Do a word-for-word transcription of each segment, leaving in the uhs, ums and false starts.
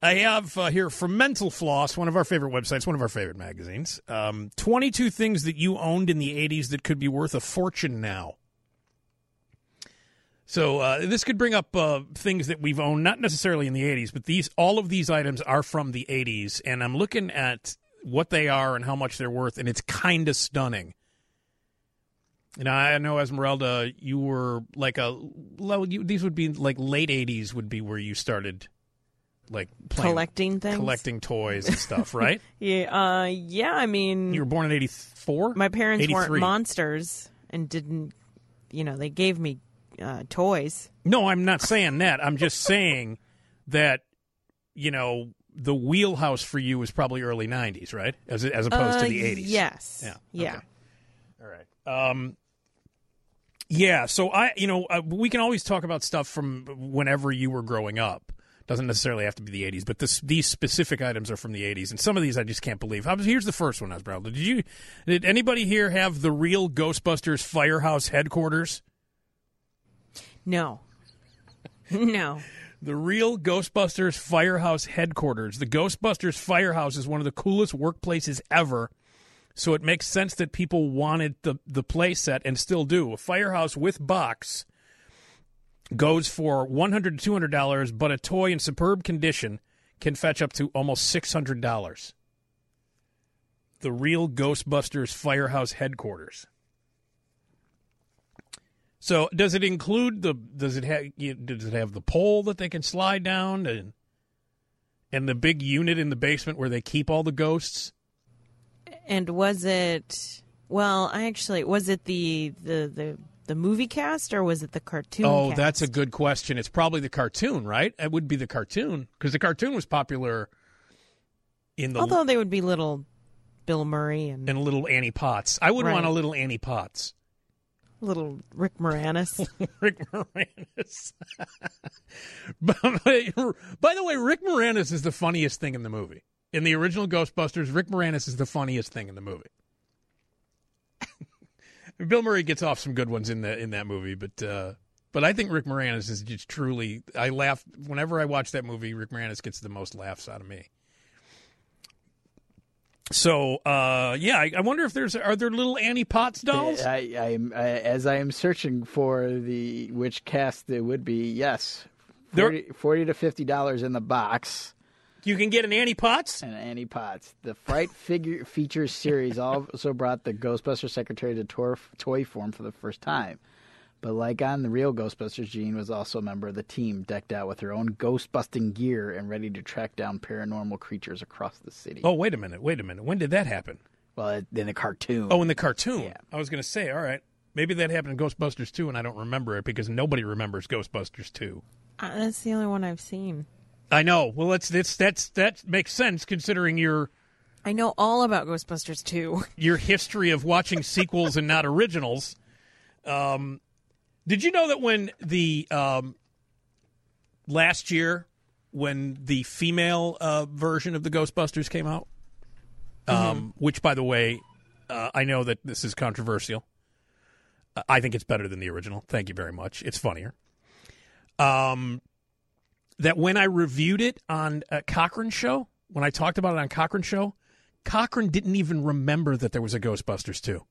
I have uh, here from Mental Floss, one of our favorite websites, one of our favorite magazines, um, twenty-two things that you owned in the eighties that could be worth a fortune now. So uh, this could bring up uh, things that we've owned, not necessarily in the eighties, but these all of these items are from the eighties, and I'm looking at what they are and how much they're worth, and it's kind of stunning. And I know, Esmeralda, you were like a well, you, these would be like late eighties would be where you started, like playing, collecting things, collecting toys and stuff, right? yeah, uh, yeah. I mean, you were born in eighty-four. My parents eighty-three. Weren't monsters and didn't, you know, they gave me uh, toys. No, I'm not saying that. I'm just saying that, you know, the wheelhouse for you was probably early nineties, right? As as opposed uh, to the eighties. Yes. Yeah. Yeah. Okay. All right. Um. Yeah. So I, you know, uh, we can always talk about stuff from whenever you were growing up. Doesn't necessarily have to be the eighties, but this, these specific items are from the eighties, and some of these I just can't believe. How, here's the first one, Esmeralda. Did you? Did anybody here have the real Ghostbusters Firehouse headquarters? No. No. The real Ghostbusters Firehouse headquarters. The Ghostbusters Firehouse is one of the coolest workplaces ever, so it makes sense that people wanted the, the play set and still do. A firehouse with box goes for one hundred dollars to two hundred dollars, but a toy in superb condition can fetch up to almost six hundred dollars. The real Ghostbusters Firehouse headquarters. So does it include the? Does it have? Does it have the pole that they can slide down and and the big unit in the basement where they keep all the ghosts? And was it? Well, I actually was it the the the, the movie cast or was it the cartoon? Oh, cast? That's a good question. It's probably the cartoon, right? It would be the cartoon because the cartoon was popular in the. Although they would be little Bill Murray and and little Annie Potts. I would right. want a little Annie Potts. Little Rick Moranis. Rick Moranis. By the way, Rick Moranis is the funniest thing in the movie. In the original Ghostbusters, Rick Moranis is the funniest thing in the movie. Bill Murray gets off some good ones in the in that movie, but uh, but I think Rick Moranis is just truly. I laugh whenever I watch that movie. Rick Moranis gets the most laughs out of me. So, uh, yeah, I, I wonder if there's are there little Annie Potts dolls? I, I, I, as I am searching for the which cast it would be, yes, forty, forty to fifty dollars in the box. You can get an Annie Potts and Annie Potts. The Fright Figure Features series also brought the Ghostbusters secretary to tour, toy form for the first time. But like on the real Ghostbusters, Jean was also a member of the team, decked out with her own ghost-busting gear and ready to track down paranormal creatures across the city. Oh, wait a minute, wait a minute. When did that happen? Well, in the cartoon. Oh, in the cartoon. Yeah. I was going to say, all right, maybe that happened in Ghostbusters two, and I don't remember it because nobody remembers Ghostbusters two. Uh, that's the only one I've seen. I know. Well, that's that's that's that makes sense considering your. I know all about Ghostbusters two. Your history of watching sequels and not originals. Um. Did you know that when the um, last year, when the female uh, version of the Ghostbusters came out, um, mm-hmm. which, by the way, uh, I know that this is controversial. Uh, I think it's better than the original. Thank you very much. It's funnier. Um, that when I reviewed it on a Cochran show, when I talked about it on Cochran show, Cochran didn't even remember that there was a Ghostbusters two.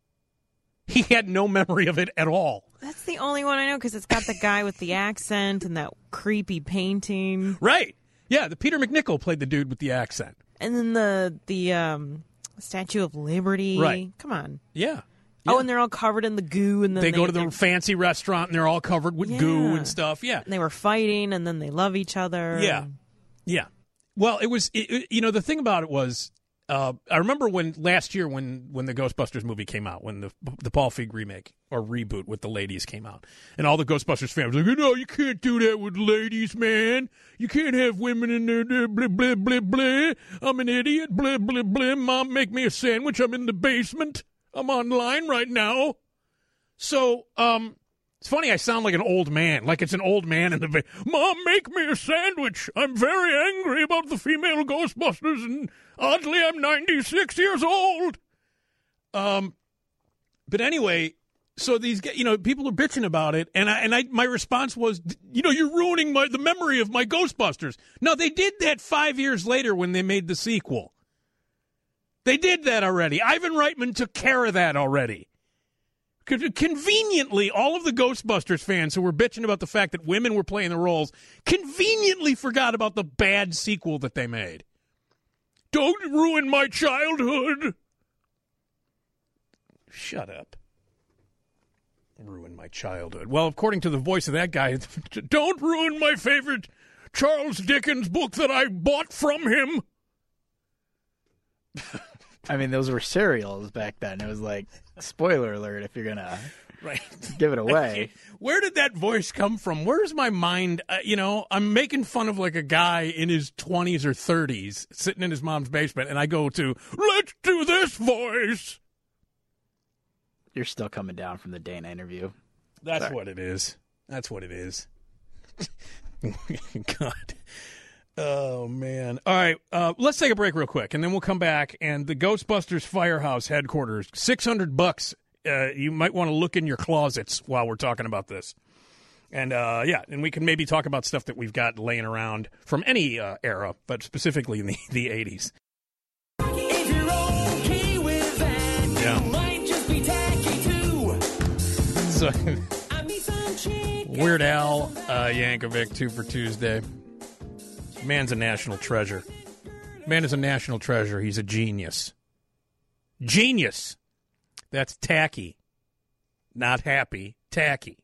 He had no memory of it at all. That's the only one I know because it's got the guy with the accent and that creepy painting. Right. Yeah, the Peter McNichol played the dude with the accent. And then the the um, Statue of Liberty. Right. Come on. Yeah. Oh, yeah. and they're all covered in the goo. And then they, they go to the fancy restaurant and they're all covered with yeah. goo and stuff. Yeah. And they were fighting and then they love each other. Yeah. Yeah. Well, it was, it, it, you know, the thing about it was, Uh, I remember when last year when, when the Ghostbusters movie came out, when the the Paul Feig remake or reboot with the ladies came out, and all the Ghostbusters fans were like, no, you can't do that with ladies, man. You can't have women in there, blah, blah, blah, blah. I'm an idiot, blah, blah, blah. Mom, make me a sandwich. I'm in the basement. I'm online right now. So, um... it's funny, I sound like an old man, like it's an old man in the ba- Mom, make me a sandwich. I'm very angry about the female Ghostbusters, and oddly, I'm ninety-six years old. Um, but anyway, So these, you know, people are bitching about it, and I, and I, my response was, you know, you're ruining my the memory of my Ghostbusters. No, they did that five years later when they made the sequel. They did that already. Ivan Reitman took care of that already. Conveniently, all of the Ghostbusters fans who were bitching about the fact that women were playing the roles conveniently forgot about the bad sequel that they made. Don't ruin my childhood. Shut up. Ruin my childhood. Well, according to the voice of that guy, don't ruin my favorite Charles Dickens book that I bought from him. I mean, those were serials back then. It was like, spoiler alert if you're going to right. give it away. Where did that voice come from? Where's my mind? Uh, you know, I'm making fun of like a guy in his twenties or thirties sitting in his mom's basement, and I go to, let's do this voice. You're still coming down from the Dana interview. That's Sorry. what it is. That's what it is. God. Oh, man. All right. Uh, let's take a break real quick, and then we'll come back. And the Ghostbusters Firehouse headquarters, six hundred bucks. Uh, you might want to look in your closets while we're talking about this. And, uh, yeah, and we can maybe talk about stuff that we've got laying around from any uh, era, but specifically in the, the eighties. If you're okay with that, Yeah. you might just be tacky too. So, I mean, some chick Weird Al uh, Yankovic, two for Tuesday. Man's a national treasure. Man is a national treasure. He's a genius. Genius. That's tacky. Not happy. Tacky.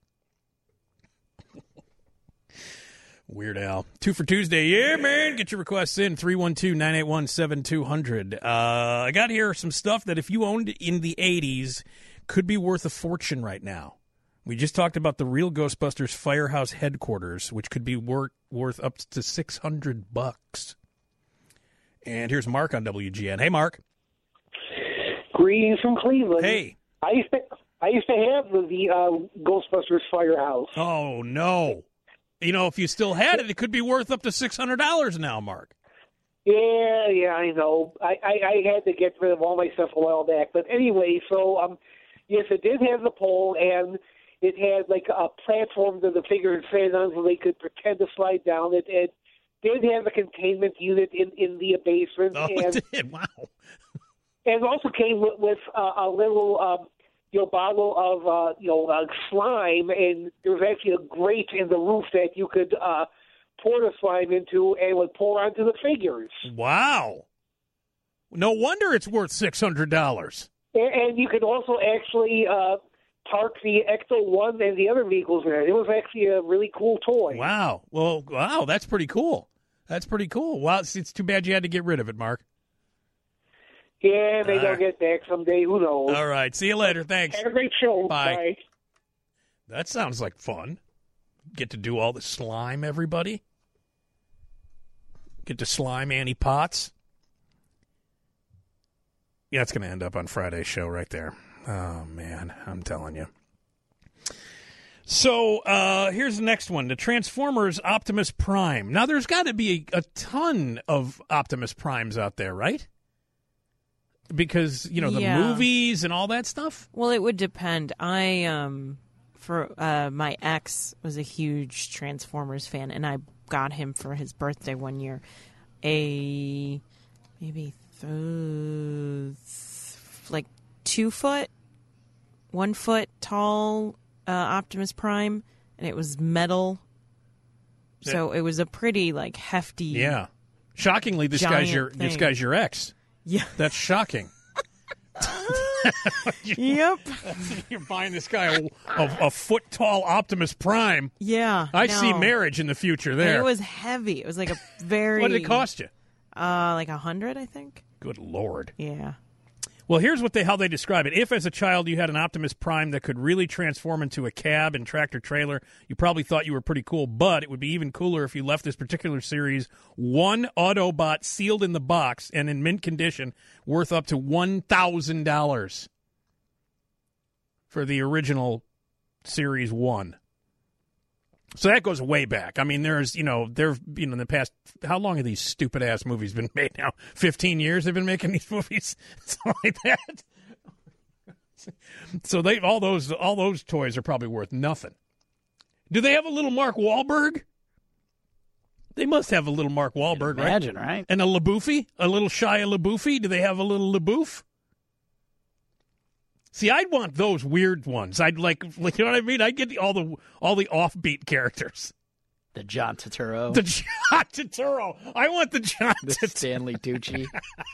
Weird Al. Two for Tuesday. Yeah, man. Get your requests in. three one two, nine eight one, seven two zero zero. Uh, I got here some stuff that if you owned in the eighties could be worth a fortune right now. We just talked about the real Ghostbusters Firehouse headquarters, which could be wor- worth up to six hundred bucks. And here's Mark on W G N. Hey, Mark. Greetings from Cleveland. Hey. I used to I used to have the, the uh, Ghostbusters Firehouse. Oh, no. You know, if you still had it, it could be worth up to six hundred dollars now, Mark. Yeah, yeah, I know. I, I, I had to get rid of all my stuff a while back. But anyway, so, um, yes, it did have the pole, and it had, like, a platform that the figure would stand on so they could pretend to slide down. It, it did have a containment unit in, in the basement. Oh, and, it did. Wow. and it also came with, with uh, a little... Um, you know, bottle of, uh, you know, uh, slime, and there was actually a grate in the roof that you could uh, pour the slime into and would pour onto the figures. Wow. No wonder it's worth six hundred dollars. And, and you could also actually uh, park the Ecto one and the other vehicles there. It was actually a really cool toy. Wow. Well, wow, that's pretty cool. That's pretty cool. Wow, it's, it's too bad you had to get rid of it, Mark. Yeah, maybe All I'll right. get back someday. Who knows? All right. See you later. Thanks. Have a great show. Bye. Bye. That sounds like fun. Get to do all the slime, everybody. Get to slime Annie Potts. Yeah, it's going to end up on Friday's show right there. Oh, man, I'm telling you. So uh, here's the next one. The Transformers Optimus Prime. Now, there's got to be a, a ton of Optimus Primes out there, right? Because, you know, the Yeah. movies and all that stuff? Well, it would depend. I um for uh my ex was a huge Transformers fan, and I got him for his birthday one year a maybe th- like two foot, one foot tall uh, Optimus Prime, and it was metal. So it was a pretty like hefty. Yeah. Shockingly, this guy's Giant your this thing. guy's your ex. Yeah. That's shocking. Yep. You're buying this guy a, a, a foot tall Optimus Prime. Yeah. I no. see marriage in the future And there. it was heavy. It was like a very. What did it cost you? Uh, like a hundred, I think. Good Lord. Yeah. Well, here's what they how they describe it. If, as a child, you had an Optimus Prime that could really transform into a cab and tractor trailer, you probably thought you were pretty cool, but it would be even cooler if you left this particular series one Autobot sealed in the box and in mint condition, worth up to one thousand dollars for the original Series one. So that goes way back. I mean, there's, you know, there, you know, in the past, how long have these stupid ass movies been made now? Fifteen years they've been making these movies, something like that. So they all those all those toys are probably worth nothing. Do they have a little Mark Wahlberg? They must have a little Mark Wahlberg, right? Imagine, right? And a LaBouffe? A little Shia LaBouffe? Do they have a little LaBouffe? See, I'd want those weird ones. I'd like, like you know what I mean? I'd get the, all the all the offbeat characters. The John Turturro. The John Turturro. I want the John the Turturro. Stanley Tucci.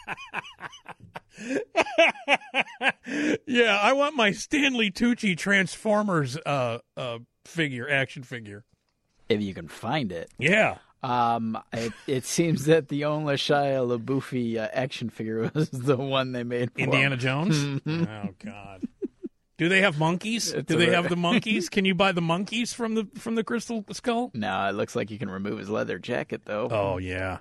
Yeah, I want my Stanley Tucci Transformers uh, uh, figure, action figure. If you can find it. Yeah. Um, it, it seems that the only Shia LaBeouf uh, action figure was the one they made for Indiana him. Jones? Mhm. Oh, God. Do they have monkeys? It's Do a they re- have the monkeys? Can you buy the monkeys from the from the Crystal Skull? No, it looks like you can remove his leather jacket, though. Oh, yeah.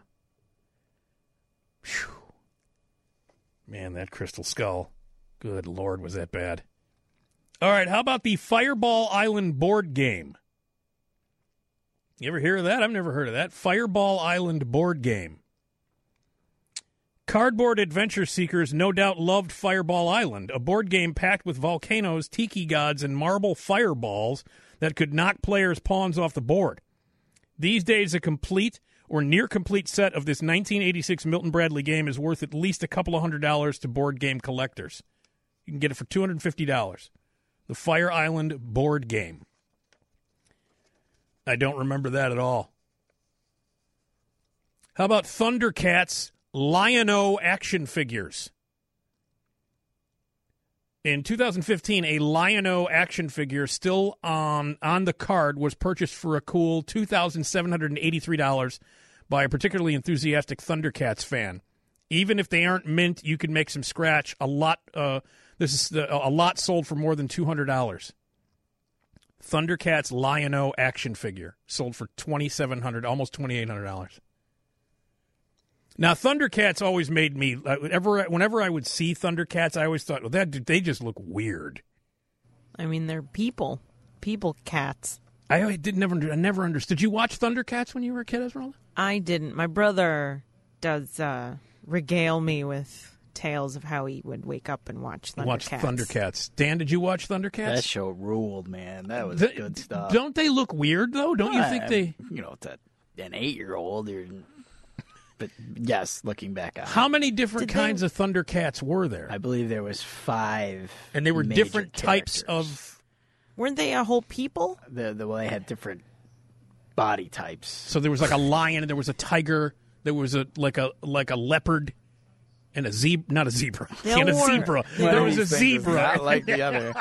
Phew. Man, that Crystal Skull. Good Lord, was that bad. All right, how about the Fireball Island board game? You ever hear of that? I've never heard of that. Fireball Island board game. Cardboard adventure seekers no doubt loved Fireball Island, a board game packed with volcanoes, tiki gods, and marble fireballs that could knock players' pawns off the board. These days, a complete or near-complete set of this nineteen eighty-six Milton Bradley game is worth at least a couple of hundred dollars to board game collectors. You can get it for two hundred fifty dollars. The Fire Island board game. I don't remember that at all. How about Thundercats Lion-O action figures? In two thousand fifteen, a Lion-O action figure still on, on the card was purchased for a cool two thousand seven hundred eighty-three dollars by a particularly enthusiastic Thundercats fan. Even if they aren't mint, you can make some scratch. A lot, uh, this is the, a lot sold for more than two hundred dollars. Thundercats Lion-O action figure sold for twenty-seven hundred dollars, almost twenty-eight hundred dollars. Now, Thundercats always made me, uh, whenever, whenever I would see Thundercats, I always thought, well, that they just look weird. I mean, they're people. People cats. I, I did never, I never understood. Did you watch Thundercats when you were a kid, Esmeralda? I didn't. My brother does uh, regale me with tales of how he would wake up and watch Thundercats. Watch Thundercats. Dan, did you watch Thundercats? That show ruled, man. That was The- good stuff. Don't they look weird, though? Don't you think Uh, they... You know, it's a, an eight-year-old. You're, but yes, looking back on How it, many different Did they- kinds of Thundercats were there? I believe there was five. And they were major different types characters. of... Weren't they a whole people? The, the, well, they had different body types. So there was like a lion, and there was a tiger, there was a like a like a leopard, and a zebra, not a zebra, They and a all were- zebra. Yeah. There was a These things is zebra. Not like the other.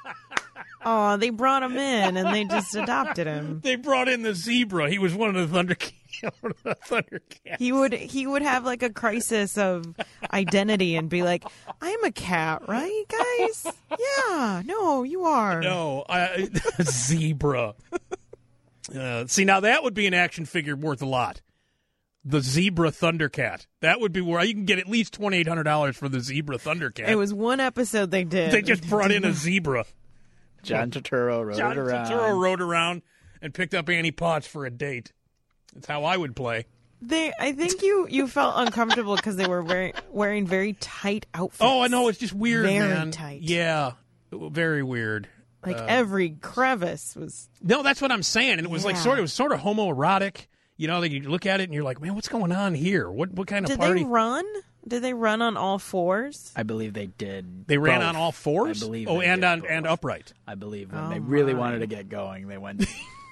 Oh, they brought him in and they just adopted him. They brought in the zebra. He was one of the Thunder one of the Thundercats. He would he would have like a crisis of identity and be like, "I'm a cat, right, guys? Yeah, no, you are." No, I, zebra. Uh, see, now that would be an action figure worth a lot. The Zebra Thundercat. That would be where you can get at least twenty-eight hundred dollars for the Zebra Thundercat. It was one episode they did. They just brought in a zebra. John Turturro rode John it around. Turturro rode around and picked up Annie Potts for a date. That's how I would play. They, I think you you felt uncomfortable because they were wearing wearing very tight outfits. Oh, I know. It's just weird, Very man. tight. Yeah. Very weird. Like every crevice was. No, that's what I'm saying. And it was like Yeah. sort of, it was sort of homoerotic. You know, like you look at it and you're like, man, what's going on here? What what kind of Did party? they run? Did they run on all fours? I believe they did. They ran both. on all fours? I believe. Oh, they and did on both. and upright. I believe when Oh, they really my. wanted to get going, they went.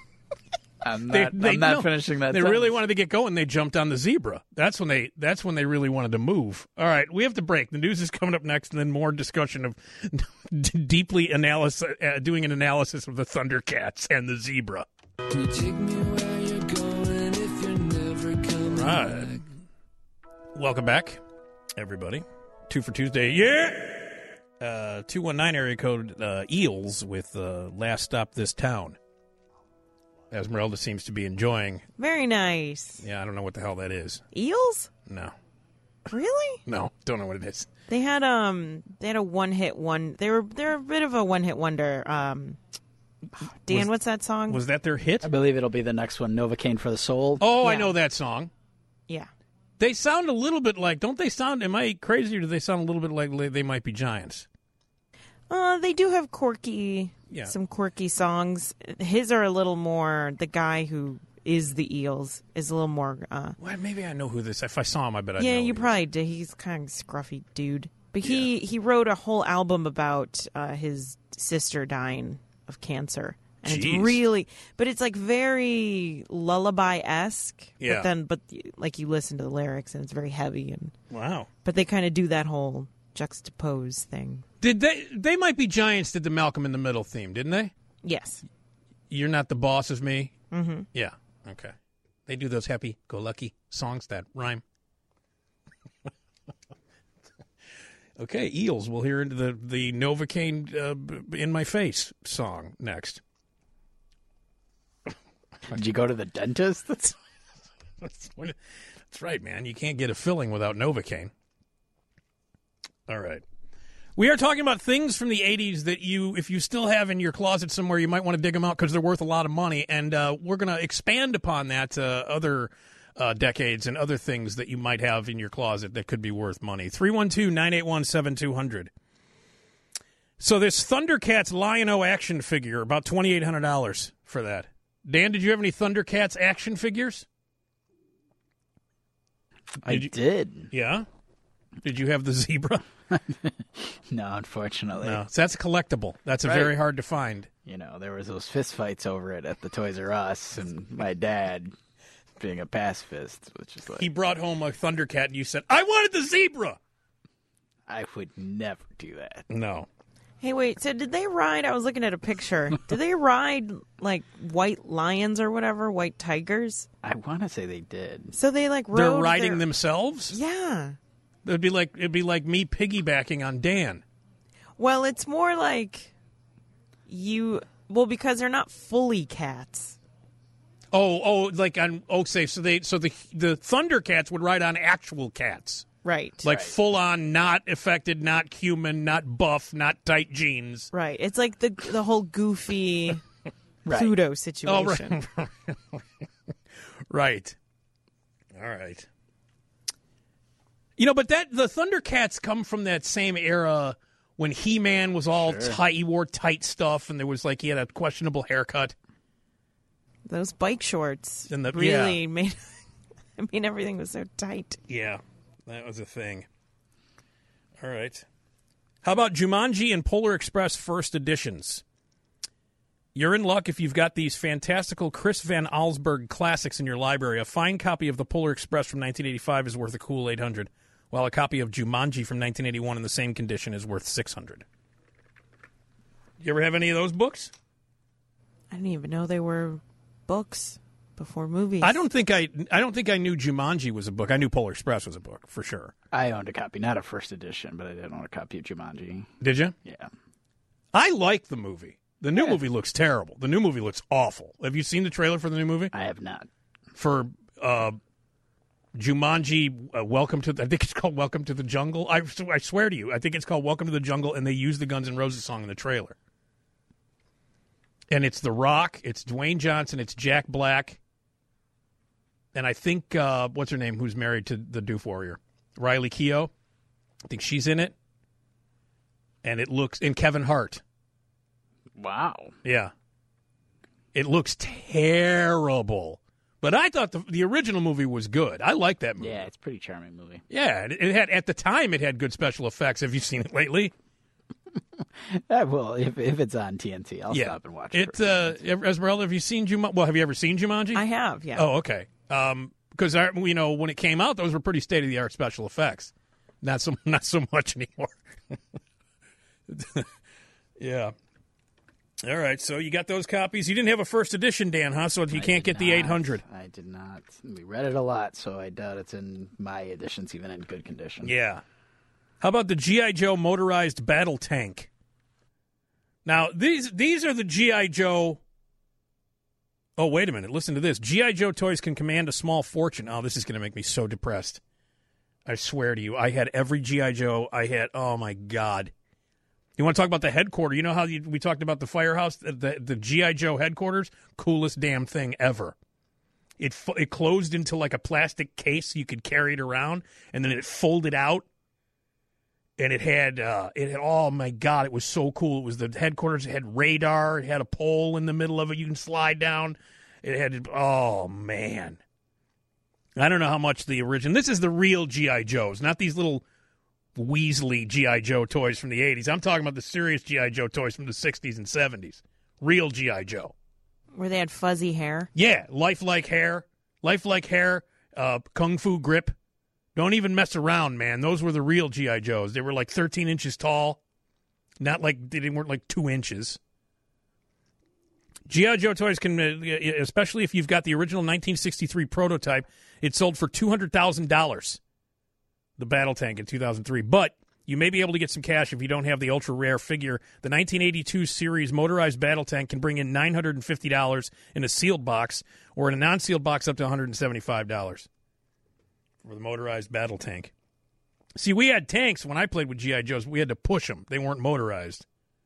I'm They- not. they- I'm not no, finishing that. They really sentence. wanted to get going. They jumped on the zebra. That's when they. That's when they really wanted to move. All right, we have to break. The news is coming up next, and then more discussion of deeply analysis, uh, doing an analysis of the Thundercats and the zebra. Can you take me where you're going if you're never coming Right. back? Welcome back, everybody. Two for Tuesday. Yeah. Uh, two one nine area code uh, Eels with uh, Last Stop This Town. Esmeralda seems to be enjoying. Very nice. Yeah, I don't know what the hell that is. Eels? No, Really? no, don't know what it is. They had um they had a one hit one. They were they're a bit of a one hit wonder. Um, Dan, Was- what's that song? Was that their hit? I believe it'll be the next one, Novocaine for the Soul. Oh, I Yeah. know that song. yeah. They sound a little bit like, don't they sound, am I crazy or do they sound a little bit like they might be Giants? Uh, they do have quirky, Yeah. some quirky songs. His are a little more. The guy who is the Eels is a little more. Uh, Well, maybe I know who this. If I saw him, I bet I. yeah, know you who probably did. He's kind of scruffy dude, but he he wrote a whole album about uh, his sister dying of cancer. And Jeez. it's really, but it's like very lullaby-esque. Yeah. But then, but like you listen to the lyrics and it's very heavy, and Wow. but they kind of do that whole juxtapose thing. Did they? They Might Be Giants did the Malcolm in the Middle theme, didn't they? Yes. You're not the boss of me. Mm-hmm. Yeah. Okay. They do those happy-go-lucky songs that rhyme. Okay, Eels. We'll hear into the the Novocaine uh, b- in my face song next. Did you go to the dentist? That's, that's, what, that's right, man. You can't get a filling without Novocaine. All right. We are talking about things from the eighties that you, if you still have in your closet somewhere, you might want to dig them out because they're worth a lot of money. And uh, we're going to expand upon that to other uh, decades and other things that you might have in your closet that could be worth money. three one two, nine eight one, seven two zero zero. So this Thundercats Lion-O action figure, about twenty-eight hundred dollars for that. Dan, did you have any Thundercats action figures? I Did you- did. Yeah? Did you have the zebra? No, unfortunately. No. So that's collectible. That's a Right. very hard to find. You know, there was those fist fights over it at the Toys R Us, and my dad, being a pacifist, was just like, He brought home a Thundercat and you said, I wanted the zebra! I would never do that. No. Hey, wait. So did they ride? I was looking at a picture. Did they ride like white lions or whatever, white tigers? I want to say they did. So they like rode. They're riding their- themselves? Yeah. It'd be like it'd be like me piggybacking on Dan. Well, it's more like you. Well, because they're not fully cats. Oh, oh, like on Oak Safe. So they so the the Thundercats would ride on actual cats. Right. Like Right. full on, not affected, not human, not buff, not tight jeans. Right. It's like the the whole goofy Right. Pluto Oh, situation. right. Right. All right. You know, but that the Thundercats come from that same era when He-Man was all tight. He wore tight stuff, and there was like he had a questionable haircut. Those bike shorts And the- really yeah. made. I mean, everything was so tight. Yeah, that was a thing. All right. How about Jumanji and Polar Express first editions? You're in luck if you've got these fantastical Chris Van Allsburg classics in your library. A fine copy of the Polar Express from nineteen eighty-five is worth a cool eight hundred dollars, while a copy of Jumanji from nineteen eighty-one in the same condition is worth six hundred dollars. You ever have any of those books? I didn't even know they were books before movies. I don't think I I don't think I knew Jumanji was a book. I knew Polar Express was a book for sure. I owned a copy, not a first edition, but I did own a copy of Jumanji. Did you? Yeah. I like the movie. The new Yeah. movie looks terrible. The new movie looks awful. Have you seen the trailer for the new movie? I have not. For uh, Jumanji, uh, Welcome to the, I think it's called Welcome to the Jungle. I, I swear to you, I think it's called Welcome to the Jungle, and they use the Guns N' Roses song in the trailer. And it's The Rock, it's Dwayne Johnson, it's Jack Black, and I think, uh, what's her name, who's married to the Doof Warrior? Riley Keough. I think she's in it. And it looks, and Kevin Hart. Wow. Yeah. It looks terrible. But I thought the the original movie was good. I like that movie. Yeah, it's a pretty charming movie. Yeah, it, it had at the time it had good special effects. Have you seen it lately? Uh, well, if if it's on T N T, I'll yeah. stop and watch it. It for uh Esmeralda, have you seen Jumanji? Well, have you ever seen Jumanji? I have, yeah. Oh, okay. Um because I you know, when it came out, those were pretty state of the art special effects. Not so not so much anymore. Yeah. All right, so you got those copies. You didn't have a first edition, Dan, huh? So you I can't did get the not. eight hundred. I did not. We read it a lot, so I doubt it's in my editions, even in good condition. Yeah. How about the G I. Joe motorized battle tank? Now, these these are the G I. Joe. Oh, wait a minute. Listen to this. G I. Joe toys can command a small fortune. Oh, this is going to make me so depressed. I swear to you. I had every G I. Joe. I had, oh, my God. You want to talk about the headquarters? You know how you, we talked about the firehouse? The, the, the G I. Joe headquarters? Coolest damn thing ever. It it closed into like a plastic case. You could carry it around, and then it folded out. and it had uh, it had oh my god, it was so cool. It was the headquarters. It had radar. It had a pole in the middle of it you can slide down. It had oh man, I don't know how much the original. This is the real G I. Joes, not these little Weasley G I. Joe toys from the eighties. I'm talking about the serious G I. Joe toys from the sixties and seventies. Real G I. Joe. Where they had fuzzy hair? Yeah, lifelike hair. Lifelike hair, uh, kung fu grip. Don't even mess around, man. Those were the real G I. Joes. They were like thirteen inches tall. Not like, they weren't like two inches. G I. Joe toys can, uh, especially if you've got the original nineteen sixty-three prototype, it sold for two hundred thousand dollars. The battle tank in two thousand three. But you may be able to get some cash if you don't have the ultra-rare figure. The nineteen eighty-two series motorized battle tank can bring in nine hundred fifty dollars in a sealed box, or in a non-sealed box up to one hundred seventy-five dollars for the motorized battle tank. See, we had tanks when I played with G I. Joes. We had to push them. They weren't motorized.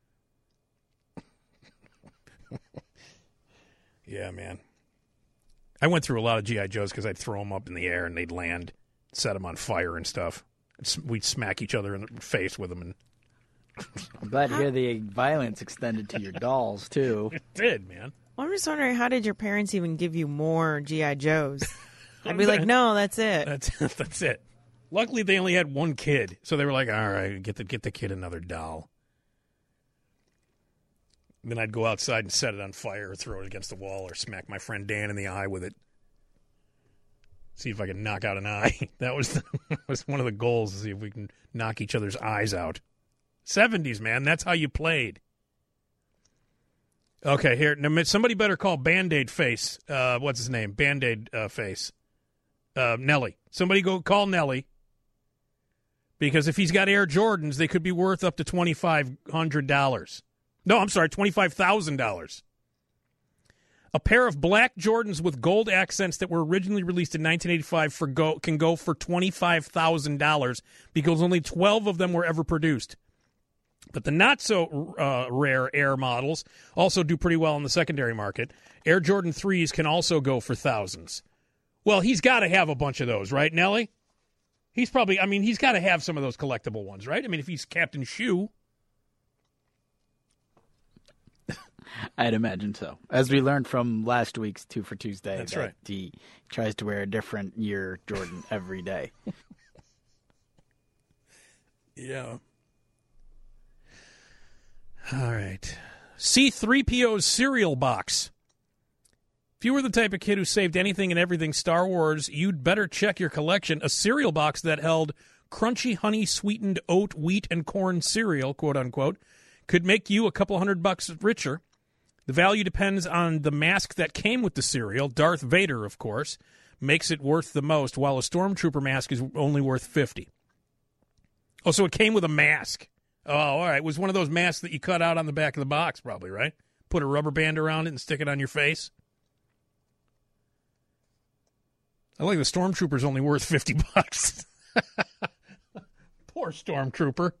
Yeah, man. I went through a lot of G I. Joes because I'd throw them up in the air and they'd land. Set them on fire and stuff. We'd smack each other in the face with them. And I'm glad to hear the violence extended to your dolls, too. It did, man. I'm just wondering, how did your parents even give you more G I. Joes? I'd be like, no, that's it. That's that's it. Luckily, they only had one kid, so they were like, all right, get the, get the kid another doll. Then I'd go outside and set it on fire or throw it against the wall or smack my friend Dan in the eye with it. See if I can knock out an eye. That was the, was one of the goals, to see if we can knock each other's eyes out. seventies, man. That's how you played. Okay, here. Somebody better call Band-Aid Face. Uh, what's his name? Band-Aid uh, Face. Uh, Nelly. Somebody go call Nelly. Because if he's got Air Jordans, they could be worth up to twenty-five hundred dollars. No, I'm sorry, twenty-five thousand dollars. A pair of black Jordans with gold accents that were originally released in nineteen eighty-five for go, can go for twenty-five thousand dollars because only twelve of them were ever produced. But the not-so-rare uh, Air models also do pretty well in the secondary market. Air Jordan threes can also go for thousands. Well, he's got to have a bunch of those, right, Nelly? He's probably, I mean, he's got to have some of those collectible ones, right? I mean, if he's Captain Shoe. I'd imagine so. As we learned from last week's Two for Tuesday, that's that right. He tries to wear a different year Jordan every day. Yeah. All right. C three P O's cereal box. If you were the type of kid who saved anything and everything Star Wars, you'd better check your collection. A cereal box that held crunchy honey-sweetened oat, wheat, and corn cereal, quote-unquote, could make you a couple hundred bucks richer. The value depends on the mask that came with the cereal. Darth Vader, of course, makes it worth the most, while a Stormtrooper mask is only worth fifty dollars. Oh, so it came with a mask. Oh, all right. It was one of those masks that you cut out on the back of the box, probably, right? Put a rubber band around it and stick it on your face. I like the Stormtrooper's only worth fifty bucks. Poor Stormtrooper.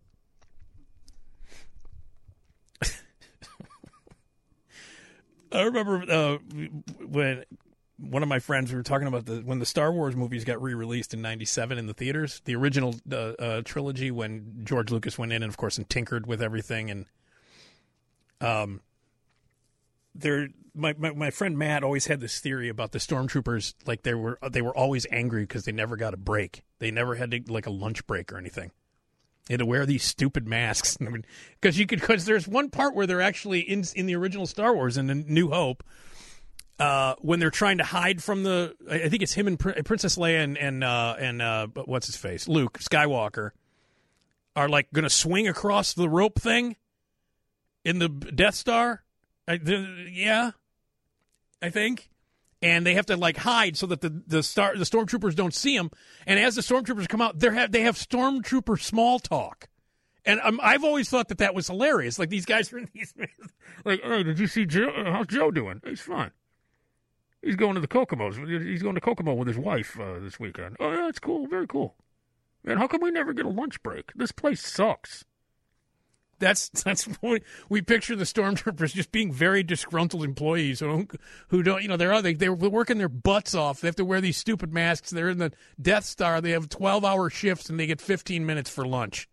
I remember uh, when one of my friends, we were talking about the when the Star Wars movies got re-released in ninety-seven in the theaters, the original uh, uh, trilogy, when George Lucas went in and, of course, and tinkered with everything. And um, there, my, my my friend Matt always had this theory about the Stormtroopers, like they were they were always angry because they never got a break. They never had to, like a lunch break or anything. They had to wear these stupid masks. I mean, because you could, because there's one part where they're actually in in the original Star Wars in the New Hope, uh, when they're trying to hide from the, I think it's him and Pr- Princess Leia and and uh, and uh, what's his face, Luke Skywalker, are like going to swing across the rope thing in the Death Star. I, the, yeah, I think. And they have to like hide so that the the star the stormtroopers don't see them. And as the stormtroopers come out, they have they have stormtrooper small talk. And um, I've always thought that that was hilarious. Like these guys are in these like, hey, did you see Joe? How's Joe doing? He's fine. He's going to the Kokomos. He's going to Kokomo with his wife uh, this weekend. Oh yeah, that's cool. Very cool. Man, how come we never get a lunch break? This place sucks. That's that's what we picture the stormtroopers just being very disgruntled employees who don't, who don't you know they're they they're working their butts off. They have to wear these stupid masks. They're in the Death Star. They have twelve hour shifts and they get fifteen minutes for lunch.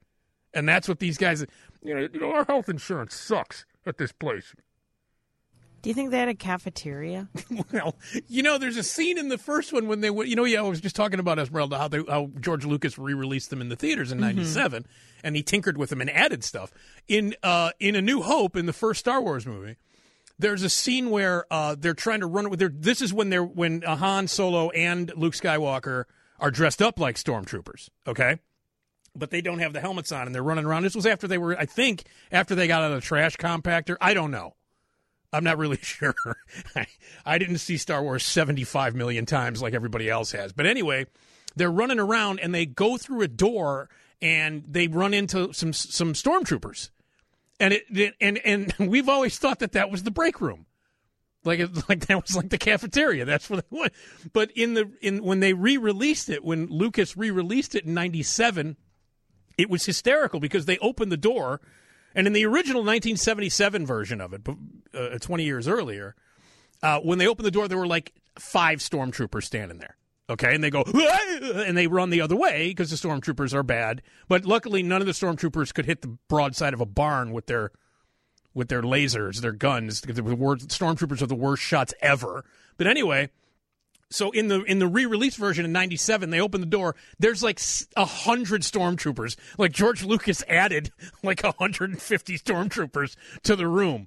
And that's what these guys, you know, you know, our health insurance sucks at this place. Do you think they had a cafeteria? Well, you know, there's a scene in the first one when they went, you know, yeah, I was just talking about Esmeralda, how, they, how George Lucas re-released them in the theaters in ninety-seven, mm-hmm. and he tinkered with them and added stuff. In uh, in A New Hope, in the first Star Wars movie, there's a scene where uh, they're trying to run with their. This is when they're when uh, Han Solo and Luke Skywalker are dressed up like stormtroopers, okay? But they don't have the helmets on, and they're running around. This was after they were, I think, after they got out of the trash compactor. I don't know. I'm not really sure. I, I didn't see Star Wars seventy-five million times like everybody else has. But anyway, they're running around, and they go through a door, and they run into some some stormtroopers. And it and and we've always thought that that was the break room. Like it, like that was like the cafeteria. That's what they went. But in the in when they re-released it, when Lucas re-released it in ninety-seven, it was hysterical because they opened the door. And in the original nineteen seventy-seven version of it, uh, twenty years earlier, uh, when they opened the door, there were like five stormtroopers standing there. Okay, and they go, and they run the other way because the stormtroopers are bad. But luckily, none of the stormtroopers could hit the broadside of a barn with their with their lasers, their guns. The worst, stormtroopers are the worst shots ever. But anyway. So in the in the re-release version in ninety-seven, they open the door. There's like a hundred stormtroopers. Like George Lucas added like a hundred and fifty stormtroopers to the room.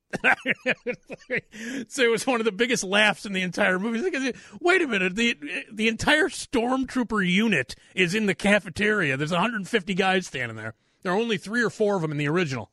So it was one of the biggest laughs in the entire movie. Like, wait a minute, the the entire stormtrooper unit is in the cafeteria. There's one hundred fifty guys standing there. There are only three or four of them in the original.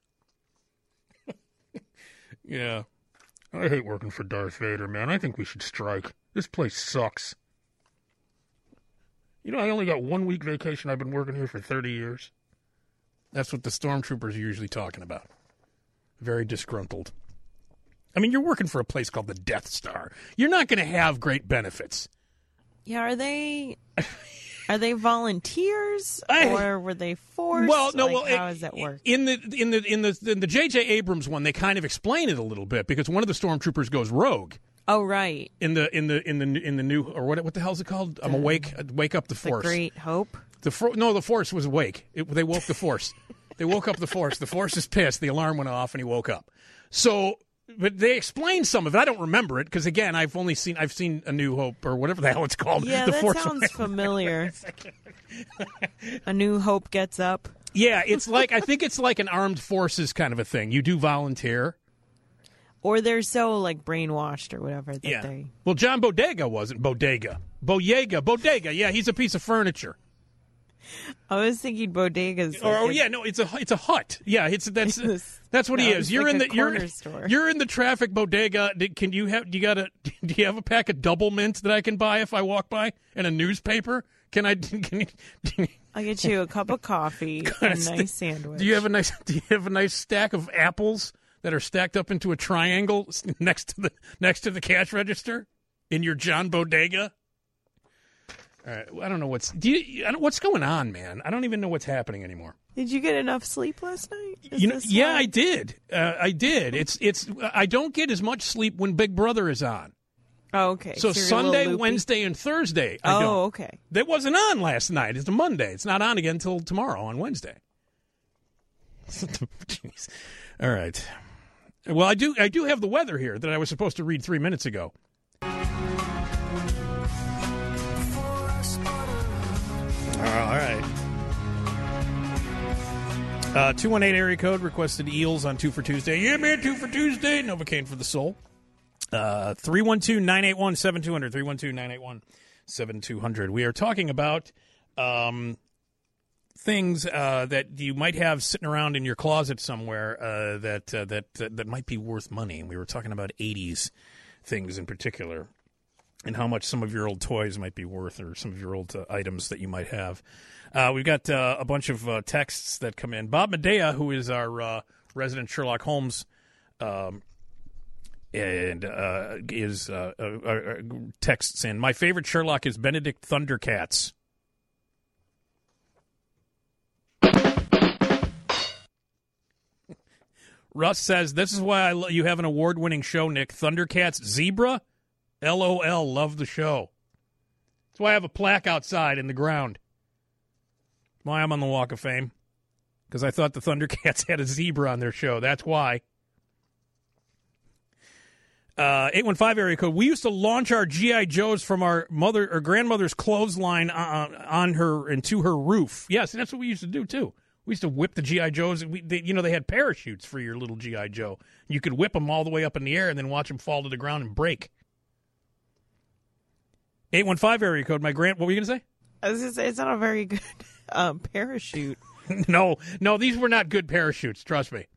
Yeah. I hate working for Darth Vader, man. I think we should strike. This place sucks. You know, I only got one week vacation. I've been working here for thirty years. That's what the stormtroopers are usually talking about. Very disgruntled. I mean, you're working for a place called the Death Star. You're not going to have great benefits. Yeah, are they are they volunteers I, or were they forced? Well, no. Like, well, how it, does that work? In the in the in the in the J J Abrams one, they kind of explain it a little bit because one of the stormtroopers goes rogue. Oh, right. In the in the in the in the new or what what the hell is it called? I'm awake. Wake up the Force. The Great Hope. The for, no, the Force was awake. It, they woke the Force. They woke up the Force. The Force is pissed. The alarm went off, and he woke up. So, but they explained some of it. I don't remember it because again, I've only seen I've seen A New Hope or whatever the hell it's called. Yeah, the that Force sounds familiar. A New Hope gets up. Yeah, it's like I think it's like an armed forces kind of a thing. You do volunteer. Or they're so, like, brainwashed or whatever that Yeah. they... Well, John Bodega wasn't. Bodega. Boyega. Bodega. Yeah, he's a piece of furniture. I was thinking bodegas. Or, like or a- yeah, no, it's a it's a hut. Yeah, it's that's that's what he No, is. it's You're like in a the you're corner store. you're in the traffic bodega. Did- Can you have do you got a do you have a pack of double mint that I can buy if I walk by and a newspaper? Can I can you, I'll get you a cup of coffee and a nice sandwich. Do you have a nice do you have a nice stack of apples that are stacked up into a triangle next to the next to the cash register in your John Bodega? All right, I don't know what's do you, I don't, what's going on, man. I don't even know what's happening anymore. Did you get enough sleep last night? Is You know, this yeah, why? I did. Uh, I did. It's it's. I don't get as much sleep when Big Brother is on. Oh, okay. So, you're a little Sunday, loopy? Wednesday, and Thursday. I Oh, don't. okay. That wasn't on last night. It's a Monday. It's not on again until tomorrow on Wednesday. Jeez. All right. Well, I do. I do have the weather here that I was supposed to read three minutes ago. All right. Uh, two one eight area code requested Eels on Two for Tuesday. Yeah, man, Two for Tuesday. Novocaine for the soul. Uh, three one two, nine eight one, seven two zero zero. three one two, nine eight one, seven two zero zero. We are talking about um, things uh, that you might have sitting around in your closet somewhere uh, that, uh, that, that that might be worth money. And we were talking about eighties things in particular and how much some of your old toys might be worth or some of your old uh, items that you might have. Uh, we've got uh, a bunch of uh, texts that come in. Bob Medea, who is our uh, resident Sherlock Holmes um, and uh, is uh, uh, uh, texts in, my favorite Sherlock is Benedict Thundercats. Russ says, this is why I lo- you have an award-winning show, Nick. Thundercats Zebra? L O L, love the show. That's why I have a plaque outside in the ground. Why I'm on the Walk of Fame. because I thought the Thundercats had a zebra on their show. That's why. Uh, eight one five area code. We used to launch our G I. Joes from our mother or grandmother's clothesline uh, on her and to her roof. Yes, and that's what we used to do, too. We used to whip the G I. Joes. We, they, you know, they had parachutes for your little G I. Joe. You could whip them all the way up in the air and then watch them fall to the ground and break. eight one five area code. My grand. What were you going to say? I was gonna say, it's not a very good um, parachute. no, no, these were not good parachutes. Trust me.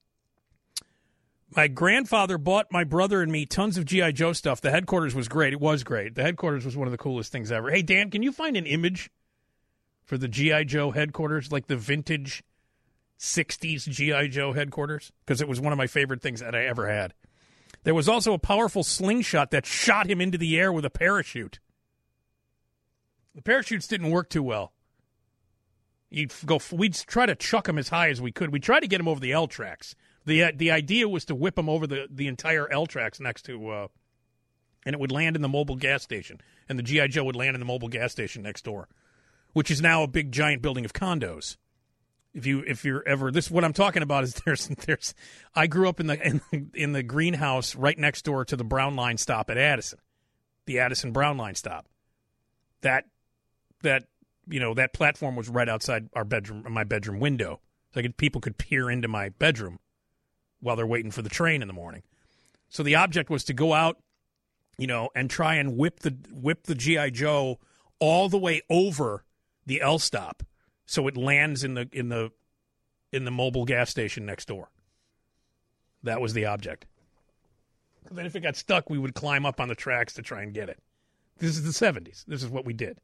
My grandfather bought my brother and me tons of G I. Joe stuff. The headquarters was great. It was great. The headquarters was one of the coolest things ever. Hey, Dan, can you find an image for the G I. Joe headquarters, like the vintage sixties G I. Joe headquarters? Because it was one of my favorite things that I ever had. There was also a powerful slingshot that shot him into the air with a parachute. The parachutes didn't work too well. You'd go. We'd try to chuck him as high as we could. We tried to get him over the L tracks. the uh, The idea was to whip him over the, the entire L tracks next to, uh, and it would land in the mobile gas station, and the G I. Joe would land in the mobile gas station next door, which is now a big giant building of condos. If you if you're ever this, what I'm talking about is there's there's. I grew up in the in, in the greenhouse right next door to the Brown Line stop at Addison, the Addison Brown Line stop. That that. You know, that platform was right outside our bedroom, my bedroom window. So I could, people could peer into my bedroom while they're waiting for the train in the morning. So the object was to go out, you know, and try and whip the whip the G I. Joe all the way over the L stop, so it lands in the in the in the mobile gas station next door. That was the object. Then if it got stuck, we would climb up on the tracks to try and get it. This is the seventies. This is what we did.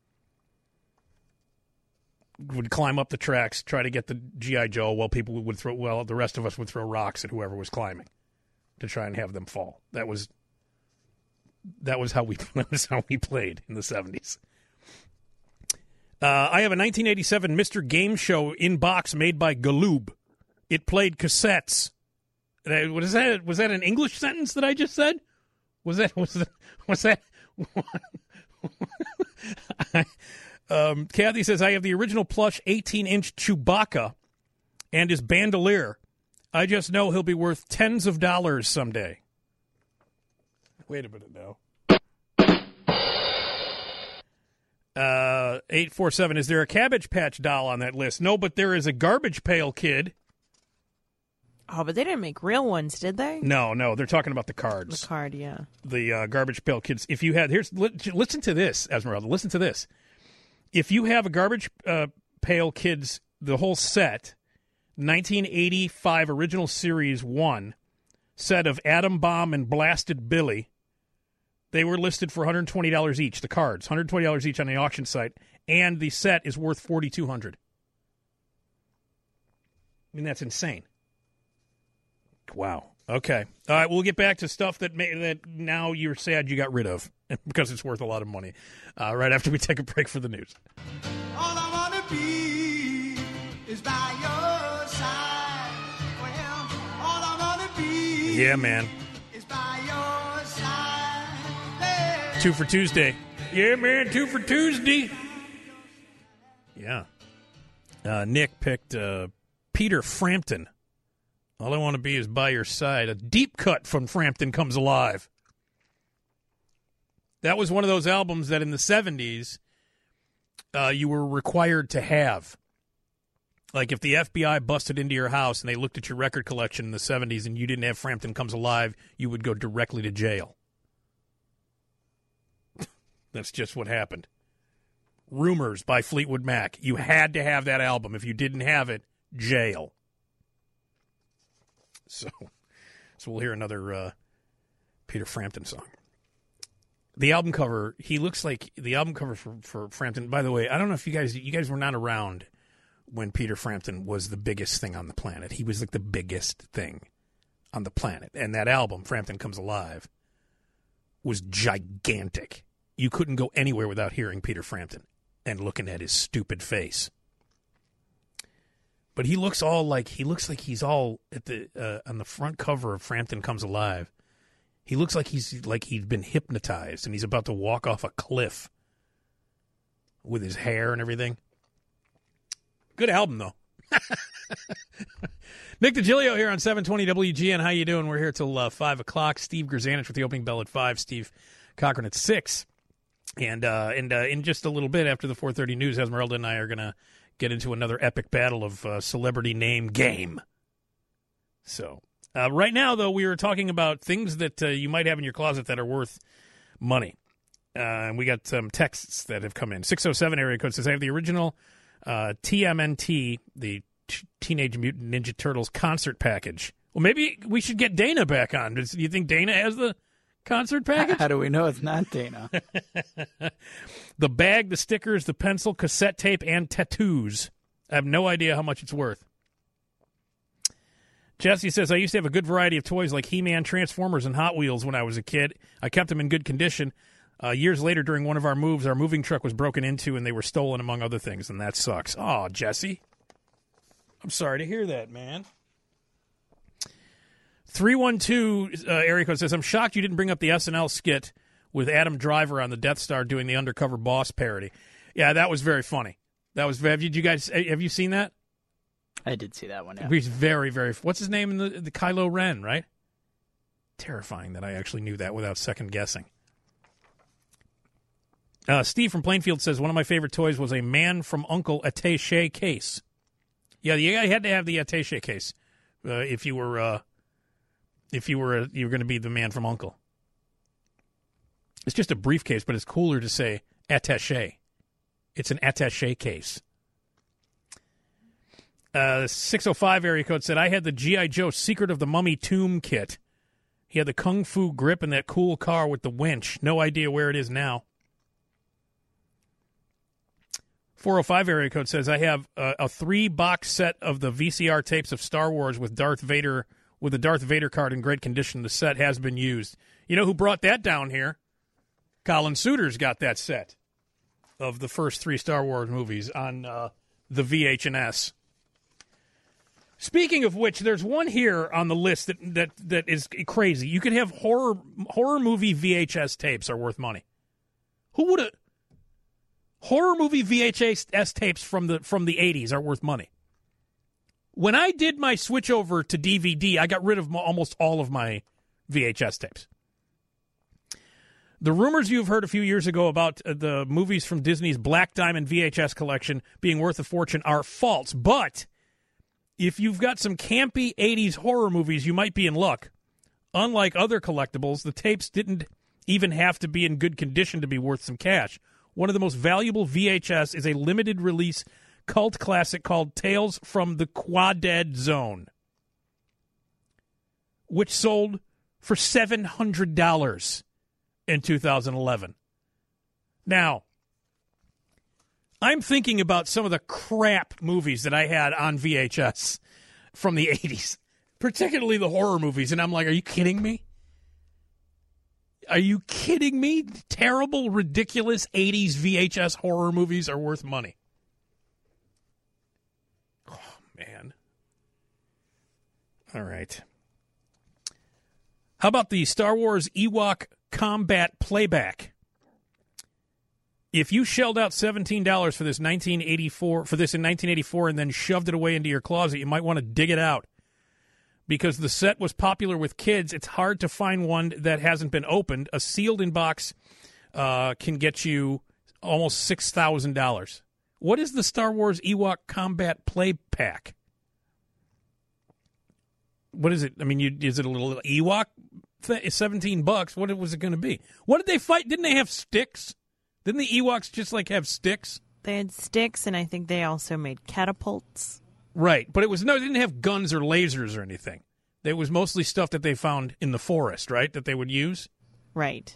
Would climb up the tracks, try to get the G I. Joe, while people would throw, well, the rest of us would throw rocks at whoever was climbing to try and have them fall. That was that was how we that was how we played in the seventies. Uh, I have a nineteen eighty-seven Mister Game Show in box made by Galoob. It played cassettes. Uh, what is that? Was that an English sentence that I just said? Was that was that was that? Um, Kathy says, I have the original plush eighteen-inch Chewbacca and his bandolier. I just know he'll be worth tens of dollars someday. Wait a minute now. Uh, eight four seven, is there a Cabbage Patch doll on that list? No, but there is a Garbage Pail Kid. Oh, but they didn't make real ones, did they? No, no, they're talking about the cards. The card, yeah. The uh, Garbage Pail Kids. If you had, here's, li- listen to this, Esmeralda, listen to this. If you have a Garbage uh, Pail Kids, the whole set, nineteen eighty-five original series one, set of Atom Bomb and Blasted Billy, they were listed for one hundred twenty dollars each, the cards, one hundred twenty dollars each on the auction site, and the set is worth four thousand two hundred dollars. I mean, that's insane. Wow. Okay. All right, we'll get back to stuff that may, that now you're sad you got rid of because it's worth a lot of money uh, right after we take a break for the news. All I want to be is by your side. Well, all I want to be yeah, man. is by your side. Hey. Two for Tuesday. Yeah, man, two for Tuesday. Yeah. Uh, Nick picked uh, Peter Frampton. All I want to be is by your side. A deep cut from Frampton comes alive. That was one of those albums that in the seventies uh, you were required to have. Like if the F B I busted into your house and they looked at your record collection in the seventies and you didn't have Frampton Comes Alive, you would go directly to jail. That's just what happened. Rumors by Fleetwood Mac. You had to have that album. If you didn't have it, jail. So, so we'll hear another uh, Peter Frampton song. The album cover, he looks like the album cover for, for Frampton. By the way, I don't know if you guys you guys were not around when Peter Frampton was the biggest thing on the planet. He was like the biggest thing on the planet. And that album, Frampton Comes Alive, was gigantic. You couldn't go anywhere without hearing Peter Frampton and looking at his stupid face. But he looks all like he looks like he's all at the uh, on the front cover of Frampton Comes Alive. He looks like he's like he's been hypnotized and he's about to walk off a cliff with his hair and everything. Good album though. Nick DiGilio here on seven twenty W G N. How you doing? We're here till uh, five o'clock. Steve Grzanich with the opening bell at five. Steve Cochran at six. And uh, and uh, in just a little bit after the four thirty news, Esmeralda and I are going to get into another epic battle of uh, celebrity name game. So uh, right now, though, we were talking about things that uh, you might have in your closet that are worth money. Uh, and we got some texts that have come in. six oh seven area code says, I have the original uh, T M N T, the T- Teenage Mutant Ninja Turtles concert package. Well, maybe we should get Dana back on. Do you think Dana has the concert package? How do we know it's not Dana? The bag, the stickers, the pencil, cassette tape, and tattoos. I have no idea how much it's worth. Jesse says, I used to have a good variety of toys like He-Man, Transformers, and Hot Wheels when I was a kid. I kept them in good condition. Uh, years later, during one of our moves, our moving truck was broken into and they were stolen, among other things, and that sucks. Oh, Jesse. I'm sorry to hear that, man. three one two uh, area code says, I'm shocked you didn't bring up the S N L skit with Adam Driver on the Death Star doing the Undercover Boss parody. Yeah, that was very funny. That was. Have you, did you guys? Have you seen that? I did see that one. Yeah. He's very, very. What's his name in the the Kylo Ren? Right. Terrifying that I actually knew that without second guessing. Uh, Steve from Plainfield says one of my favorite toys was a Man from Uncle attaché case. Yeah, you had to have the attaché case uh, if you were uh, if you were uh, you were going to be the Man from Uncle. It's just a briefcase, but it's cooler to say attaché. It's an attaché case. Uh, six oh five area code said, I had the G I. Joe Secret of the Mummy Tomb kit. He had the Kung Fu grip and that cool car with the winch. No idea where it is now. four oh five area code says, I have a, a three-box set of the V C R tapes of Star Wars with Darth Vader, with the Darth Vader card in great condition. The set has been used. You know who brought that down here? Colin Suter's got that set of the first three Star Wars movies on uh, the V H S. Speaking of which, there's one here on the list that, that, that is crazy. You could have horror horror movie V H S tapes are worth money. Who would have... Horror movie V H S tapes from the from the eighties are worth money. When I did my switch over to D V D, I got rid of mo- almost all of my V H S tapes. The rumors you've heard a few years ago about uh, the movies from Disney's Black Diamond V H S collection being worth a fortune are false. But if you've got some campy eighties horror movies, you might be in luck. Unlike other collectibles, the tapes didn't even have to be in good condition to be worth some cash. One of the most valuable V H S is a limited release cult classic called Tales from the Quaded Zone, which sold for seven hundred dollars in two thousand eleven. Now, I'm thinking about some of the crap movies that I had on V H S from the eighties, particularly the horror movies, and I'm like, are you kidding me? Are you kidding me? Terrible, ridiculous eighties V H S horror movies are worth money. Oh, man. All right. How about the Star Wars Ewok Combat Playback? If you shelled out seventeen dollars for this nineteen eighty-four for this in nineteen eighty-four and then shoved it away into your closet, you might want to dig it out. Because the set was popular with kids, it's hard to find one that hasn't been opened. A sealed-in box uh, can get you almost six thousand dollars. What is the Star Wars Ewok Combat Play Pack? What is it? I mean, you, is it a little Ewok? Th- seventeen bucks. What was it going to be? What did they fight? Didn't they have sticks? Didn't the Ewoks just, like, have sticks? They had sticks, and I think they also made catapults. Right, but it was no, they didn't have guns or lasers or anything. It was mostly stuff that they found in the forest, right, that they would use? Right.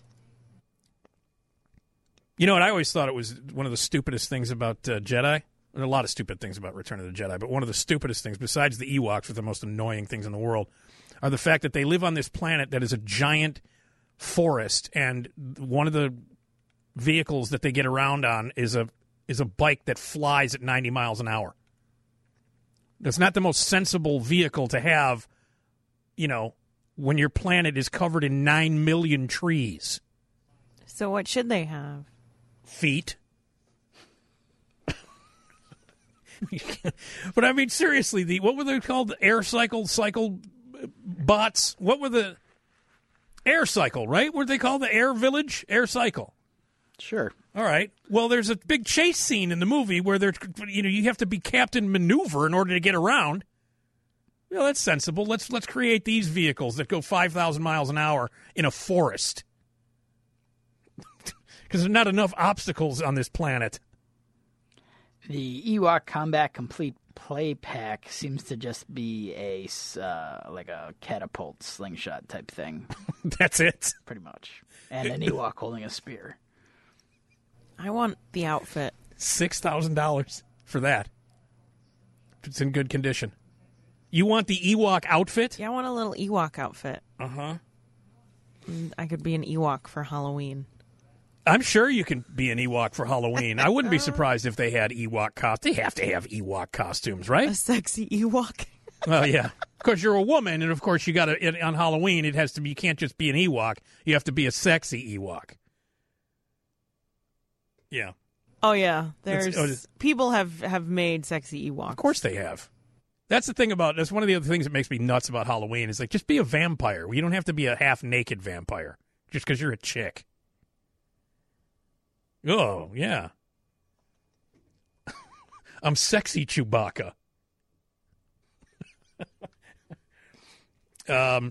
You know what, I always thought it was one of the stupidest things about uh, Jedi. There are a lot of stupid things about Return of the Jedi, but one of the stupidest things, besides the Ewoks, which are the most annoying things in the world, are the fact that they live on this planet that is a giant forest, and one of the vehicles that they get around on is a is a bike that flies at ninety miles an hour. That's not the most sensible vehicle to have, you know, when your planet is covered in nine million trees. So what should they have? Feet. But I mean, seriously, the what were they called? The air cycle cycle bots? What were the air cycle? Right? What were they called? The air village? Air cycle. Sure. All right. Well, there's a big chase scene in the movie where they're, you know, you have to be Captain Maneuver in order to get around. Well, that's sensible. Let's let's create these vehicles that go five thousand miles an hour in a forest. Because there's not enough obstacles on this planet. The Ewok Combat Complete Play Pack seems to just be a uh, like a catapult slingshot type thing. That's it. Pretty much. And an Ewok holding a spear. I want the outfit. six thousand dollars for that. If it's in good condition. You want the Ewok outfit? Yeah, I want a little Ewok outfit. Uh-huh. And I could be an Ewok for Halloween. I'm sure you can be an Ewok for Halloween. I wouldn't be surprised if they had Ewok costumes. They have to have Ewok costumes, right? A sexy Ewok. Well, yeah. Because you're a woman, and of course you got to, on Halloween, it has to be, you can't just be an Ewok. You have to be a sexy Ewok. Yeah. Oh, yeah. There's oh, it's- people have, have made sexy Ewoks. Of course they have. That's the thing about, that's one of the other things that makes me nuts about Halloween is like, just be a vampire. You don't have to be a half-naked vampire just because you're a chick. Oh, yeah. I'm sexy Chewbacca. um,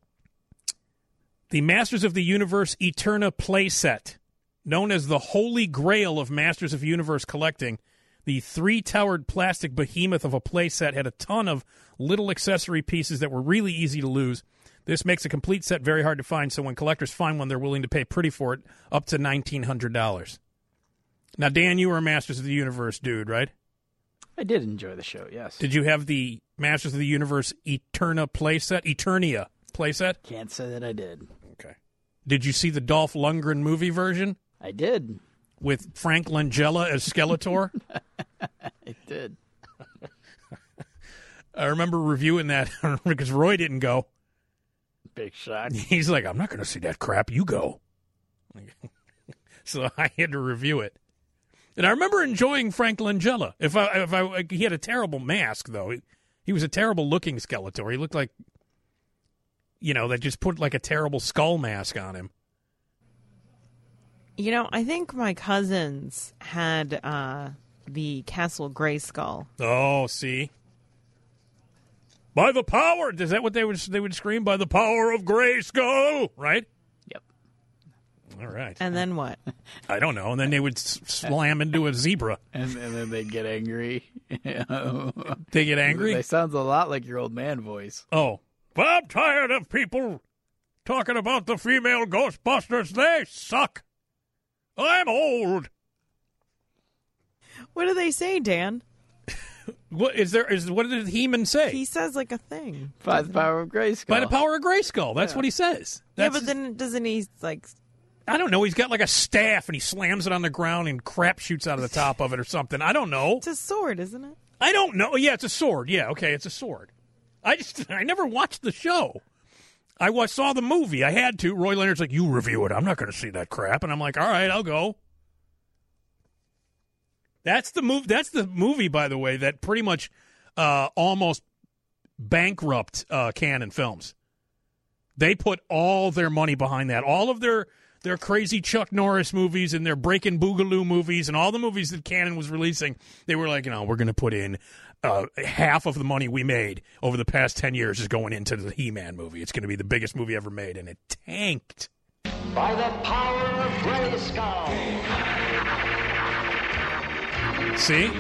the Masters of the Universe Eterna playset, known as the Holy Grail of Masters of Universe collecting, the three-towered plastic behemoth of a playset had a ton of little accessory pieces that were really easy to lose. This makes a complete set very hard to find, so when collectors find one, they're willing to pay pretty for it, up to nineteen hundred dollars. Now, Dan, you were a Masters of the Universe dude, right? I did enjoy the show, yes. Did you have the Masters of the Universe Eterna playset? Eternia playset? Can't say that I did. Okay. Did you see the Dolph Lundgren movie version I did. with Frank Langella as Skeletor? I did. I remember reviewing that because Roy didn't go. Big shock. He's like, I'm not going to see that crap. You go. So I had to review it. And I remember enjoying Frank Langella. If I, if I, he had a terrible mask, though. He, he was a terrible-looking Skeletor. He looked like, you know, they just put like a terrible skull mask on him. You know, I think my cousins had uh, the Castle Grayskull. Oh, see? By the power! Is that what they would they would scream? By the power of Grayskull, right? Yep. All right. And then what? I don't know. And then they would s- slam into a zebra. And, and then they get angry. They get angry? They sounds a lot like your old man voice. Oh. But I'm tired of people talking about the female Ghostbusters. They suck. I'm old. What do they say, Dan? What is there? Is what did He-Man say? He says like a thing. By the power of Grayskull. By the power of Grayskull. That's what he says. That's yeah, but then doesn't he like? I don't know. He's got like a staff and he slams it on the ground and crap shoots out of the top of it or something. I don't know. It's a sword, isn't it? I don't know. Yeah, it's a sword. Yeah, okay, it's a sword. I just I never watched the show. I was, saw the movie. I had to. Roy Leonard's like, you review it. I'm not going to see that crap. And I'm like, all right, I'll go. That's the move. That's the movie, by the way, that pretty much uh, almost bankrupt uh, Canon Films. They put all their money behind that. All of their their crazy Chuck Norris movies and their Breakin' Boogaloo movies and all the movies that Canon was releasing, they were like, you know, we're going to put in uh, half of the money we made over the past ten years is going into the He-Man movie. It's going to be the biggest movie ever made, and it tanked. By the power of Grayskull. See?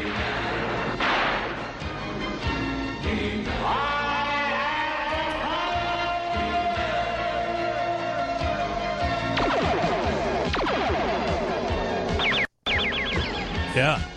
Yeah.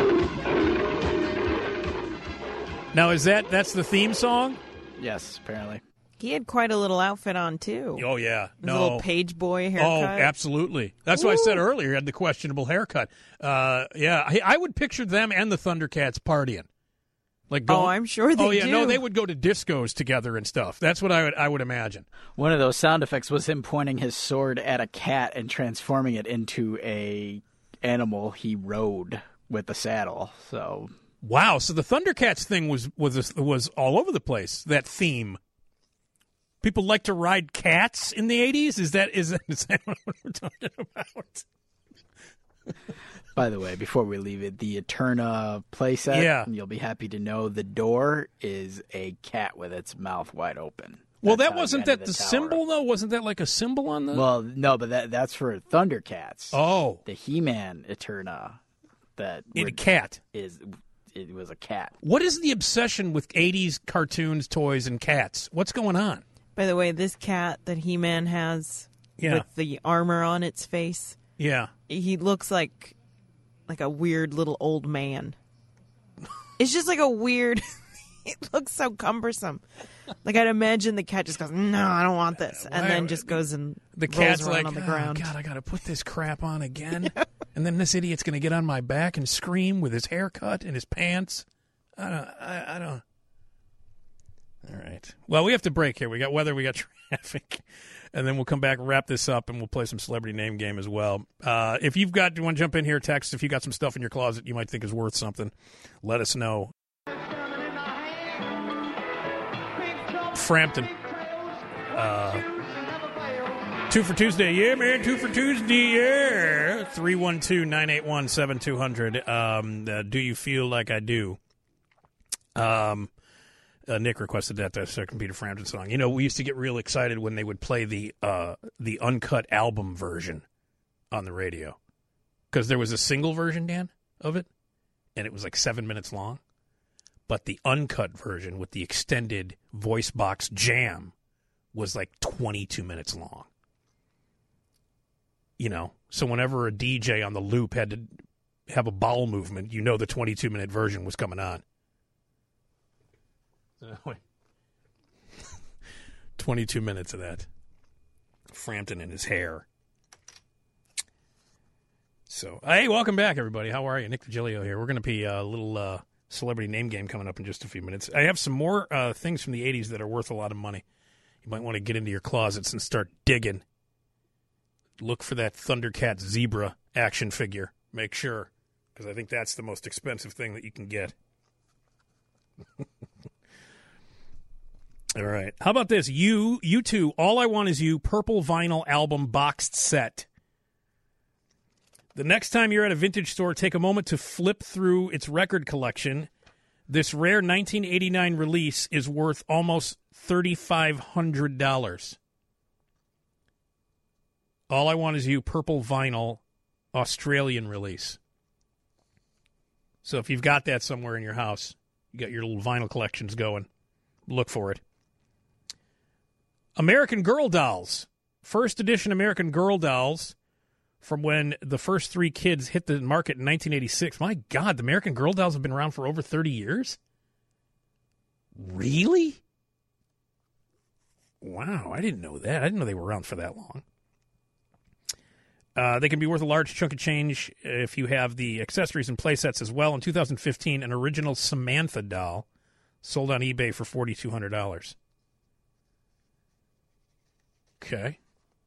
Now, is that, that's the theme song? Yes, apparently. He had quite a little outfit on too. Oh, yeah. His No. little page boy Oh, haircut. absolutely. That's what I said earlier. He had the questionable haircut. Uh, yeah, I, I would picture them and the Thundercats partying. Like Oh, going, I'm sure they Oh, yeah, do. no, they would go to discos together and stuff. That's what I would I would imagine. One of those sound effects was him pointing his sword at a cat and transforming it into a animal he rode with the saddle. So Wow, so the Thundercats thing was was was all over the place. That theme. People like to ride cats in the eighties. Is that is that, is that what we're talking about? By the way, before we leave it, the Eterna playset, Yeah. you'll be happy to know the door is a cat with its mouth wide open. Well, That's that how you wasn't get that into the tower. symbol though. Wasn't that like a symbol on the? Well, no, but that that's for Thundercats. oh, The He-Man Eterna that in a would- cat. is it was a cat. What is the obsession with eighties cartoons, toys, and cats? What's going on? By the way, this cat that He-Man has Yeah. with the armor on its face, Yeah. he looks like like a weird little old man. It's just like a weird. It looks so cumbersome. Like I'd imagine the cat just goes, "No, I don't want this," and Why- then just goes and The rolls cat's around like, on the oh, ground. God, I got to put this crap on again. And then this idiot's going to get on my back and scream with his haircut and his pants. I don't, I, I don't. All right. Well, we have to break here. We got weather, we got traffic. And then we'll come back and wrap this up, and we'll play some celebrity name game as well. Uh, if you've got, you want to jump in here, text, if you got some stuff in your closet you might think is worth something, let us know. Frampton. Uh, two for Tuesday. Yeah, man. Two for Tuesday. Yeah. three one two, nine eight one, seven two zero zero. Um, uh, do you feel like I do? Um, uh, Nick requested that, the second Peter Frampton song. You know, we used to get real excited when they would play the uh, the uncut album version on the radio. Because there was a single version, Dan, of it, and it was like seven minutes long. But the uncut version with the extended voice box jam was like twenty-two minutes long. You know, so whenever a D J on the loop had to have a bowel movement, you know the twenty-two minute version was coming on. twenty-two minutes of that. Frampton in his hair. So, hey, welcome back, everybody. How are you? Nick DiGilio here. We're going to be a little uh, celebrity name game coming up in just a few minutes. I have some more uh, things from the eighties that are worth a lot of money. You might want to get into your closets and start digging. Look for that Thundercat zebra action figure. Make sure, because I think that's the most expensive thing that you can get. All right. How about this? You, you two, All I Want Is You purple vinyl album boxed set. The next time you're at a vintage store, take a moment to flip through its record collection. This rare nineteen eighty-nine release is worth almost three thousand five hundred dollars. All I Want Is You purple vinyl Australian release. So if you've got that somewhere in your house, you got your little vinyl collections going, look for it. American Girl Dolls. First edition American Girl Dolls from when the first three kids hit the market in nineteen eighty-six. My God, the American Girl Dolls have been around for over thirty years? Really? Wow, I didn't know that. I didn't know they were around for that long. Uh, they can be worth a large chunk of change if you have the accessories and play sets as well. In two thousand fifteen, an original Samantha doll sold on eBay for four thousand two hundred dollars. Okay.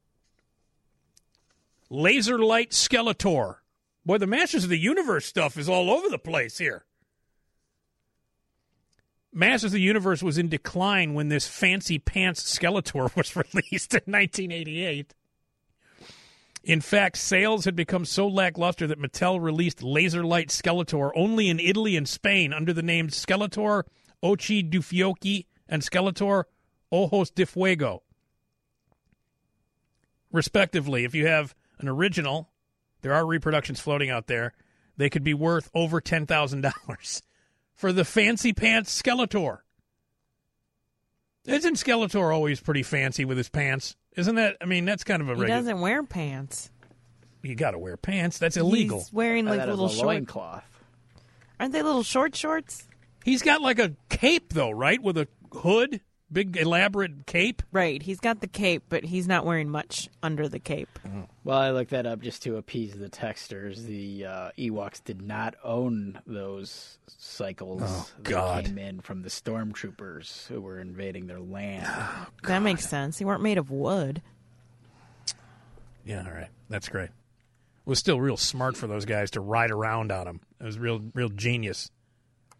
Laser Light Skeletor. Boy, the Masters of the Universe stuff is all over the place here. Masters of the Universe was in decline when this fancy pants Skeletor was released in nineteen eighty-eight. In fact, sales had become so lackluster that Mattel released Laser Light Skeletor only in Italy and Spain under the names Skeletor Occhi di Fiocchi and Skeletor Ojos de Fuego, respectively. If you have an original, there are reproductions floating out there, they could be worth over ten thousand dollars for the fancy pants Skeletor. Isn't Skeletor always pretty fancy with his pants? Isn't that, I mean, that's kind of a He regular. doesn't wear pants. You got to wear pants. That's illegal. He's wearing like that little is a short. loincloth. Aren't they little short shorts? He's got like a cape, though, right? With a hood, big elaborate cape. Right. He's got the cape, but he's not wearing much under the cape. Well, I looked that up just to appease the texters. The uh, Ewoks did not own those cycles. Oh, They God. came in from the stormtroopers who were invading their land. That makes sense. They weren't made of wood. Yeah, all right. That's great. It was still real smart for those guys to ride around on them. It was real, real genius.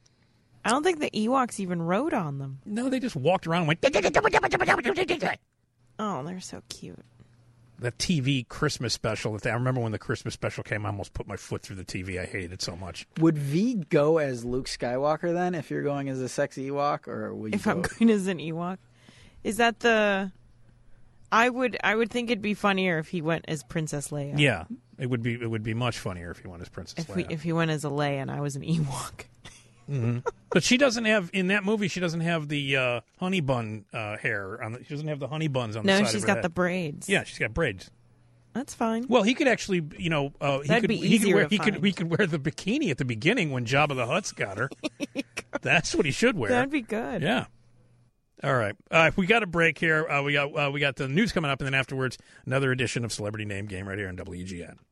I don't think the Ewoks even rode on them. No, they just walked around and went. Oh, they're so cute. The T V Christmas special. That they, I remember when the Christmas special came, I almost put my foot through the T V. I hated it so much. Would V go as Luke Skywalker then if you're going as a sexy Ewok? Or would you If go... I'm going as an Ewok? Is that the... I would I would think it'd be funnier if he went as Princess Leia. Yeah, it would be it would be much funnier if he went as Princess If Leia. we, if he went as a Leia and I was an Ewok. Mm-hmm. But she doesn't have, in that movie, she doesn't have the uh, honey bun uh, hair. On the, she doesn't have the honey buns on the No, side she's of her got head. the braids. Yeah, she's got braids. That's fine. Well, he could actually, you know, uh, he That'd could be he could easier wear to he could find. he could wear the bikini at the beginning when Jabba the Hutt's got her. That's what he should wear. That'd be good. Yeah. All right. Uh, we got a break here. Uh, we got uh, we got the news coming up, and then afterwards, another edition of Celebrity Name Game right here on W G N.